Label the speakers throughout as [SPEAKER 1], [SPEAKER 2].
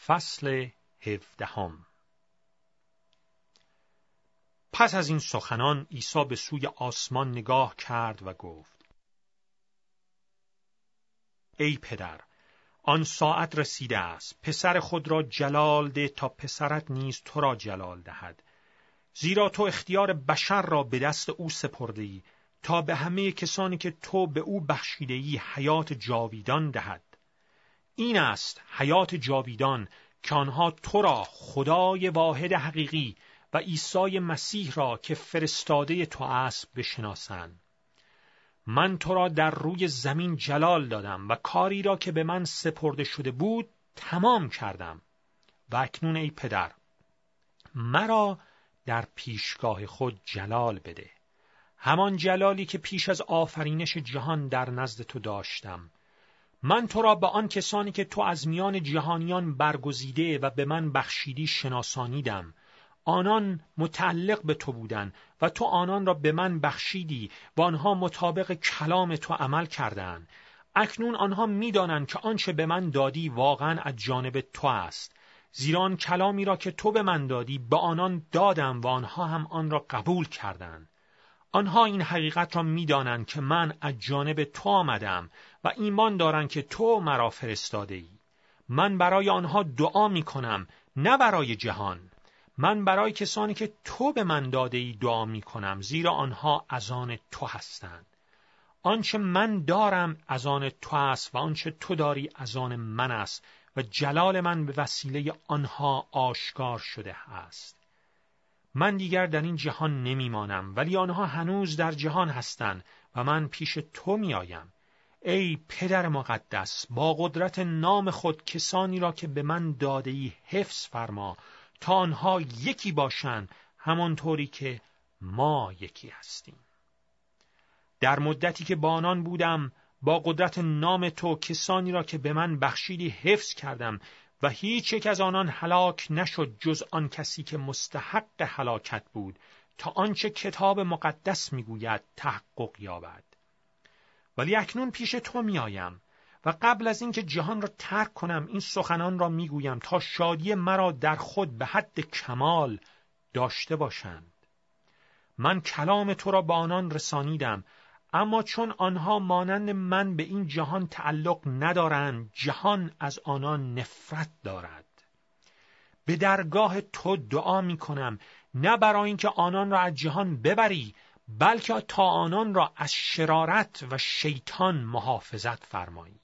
[SPEAKER 1] فصل 17. پس از این سخنان عیسی به سوی آسمان نگاه کرد و گفت: ای پدر، آن ساعت رسیده است، پسر خود را جلال ده تا پسرت نیز تو را جلال دهد، زیرا تو اختیار بشر را به دست او سپرده‌ای تا به همه کسانی که تو به او بخشیده‌ای حیات جاویدان دهد. این است حیات جاویدان که آنها تو را خدای واحد حقیقی و عیسی مسیح را که فرستاده تو است بشناسند. من تو را در روی زمین جلال دادم و کاری را که به من سپرده شده بود تمام کردم. و اکنون ای پدر، مرا در پیشگاه خود جلال بده، همان جلالی که پیش از آفرینش جهان در نزد تو داشتم. من تو را به آن کسانی که تو از میان جهانیان برگزیده و به من بخشیدی شناسانیدم. آنان متعلق به تو بودند و تو آنان را به من بخشیدی و آنها مطابق کلام تو عمل کردند. اکنون آنها می‌دانند که آنچه به من دادی واقعا از جانب تو است، زیرا آن کلامی را که تو به من دادی به آنان دادم و آنها هم آن را قبول کردند. آنها این حقیقت را می‌دانند که من از جانب تو آمدم و ایمان دارند که تو مرا فرستاده‌ای. من برای آنها دعا می‌کنم، نه برای جهان. من برای کسانی که تو به من داده‌ای دعا می‌کنم، زیرا آنها از آن تو هستند. آنچه من دارم از آن تو است و آنچه تو داری از آن من است و جلال من به وسیله آنها آشکار شده است. من دیگر در این جهان نمیمانم، ولی آنها هنوز در جهان هستند و من پیش تو میآیم. ای پدر مقدس، با قدرت نام خود کسانی را که به من داده‌ای حفظ فرما تا آنها یکی باشند همانطوری که ما یکی هستیم. در مدتی که با آنان بودم با قدرت نام تو کسانی را که به من بخشیدی حفظ کردم و هیچ یک از آنان هلاک نشد جز آن کسی که مستحق هلاکت بود، تا آنچه کتاب مقدس میگوید تحقق یابد. ولی اکنون پیش تو میآیم و قبل از اینکه جهان را ترک کنم این سخنان را میگویم تا شادی مرا در خود به حد کمال داشته باشند. من کلام تو را به آنان رسانیدم، اما چون آنها مانند من به این جهان تعلق ندارند، جهان از آنان نفرت دارد. به درگاه تو دعا می کنم، نه برای اینکه آنان را از جهان ببری، بلکه تا آنان را از شرارت و شیطان محافظت فرمایی.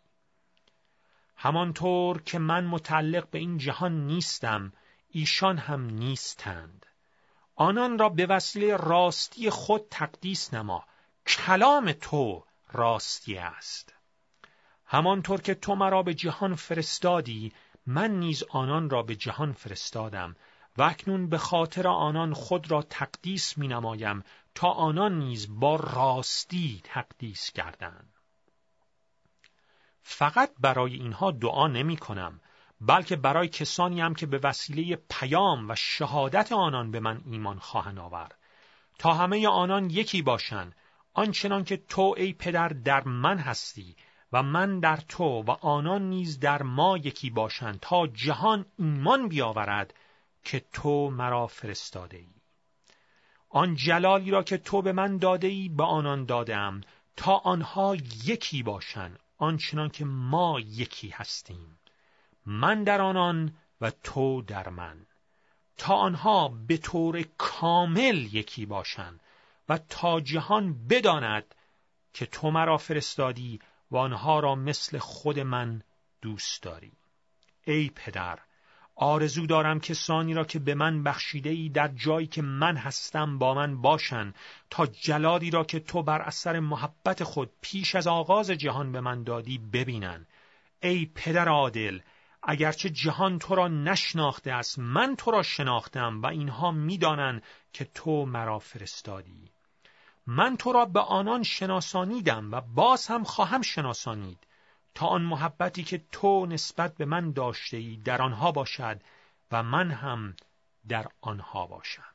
[SPEAKER 1] همانطور که من متعلق به این جهان نیستم، ایشان هم نیستند. آنان را به وسیله راستی خود تقدیس نما، کلام تو راستی است. همانطور که تو مرا به جهان فرستادی، من نیز آنان را به جهان فرستادم و اکنون به خاطر آنان خود را تقدیس می نمایم تا آنان نیز با راستی تقدیس گردند. فقط برای اینها دعا نمی کنم، بلکه برای کسانی هم که به وسیله پیام و شهادت آنان به من ایمان خواهند آورد، تا همه آنان یکی باشند، آنچنان که تو ای پدر در من هستی و من در تو و آنان نیز در ما یکی باشند، تا جهان ایمان بیاورد که تو مرا فرستاده ای. آن جلالی را که تو به من داده ای به آنان دادم تا آنها یکی باشند، آنچنان که ما یکی هستیم، من در آنان و تو در من، تا آنها به طور کامل یکی باشند و تا جهان بداند که تو مرا فرستادی و آنها را مثل خود من دوست داری. ای پدر، آرزو دارم کسانی را که به من بخشیده ای در جایی که من هستم با من باشند، تا جلالی را که تو بر اثر محبت خود پیش از آغاز جهان به من دادی ببینند. ای پدر عادل، اگرچه جهان تو را نشناخته است، من تو را شناختم و اینها می‌دانند که تو مرا فرستادی. من تو را به آنان شناسانیدم و باز هم خواهم شناسانید، تا آن محبتی که تو نسبت به من داشته ای در آنها باشد و من هم در آنها باشم.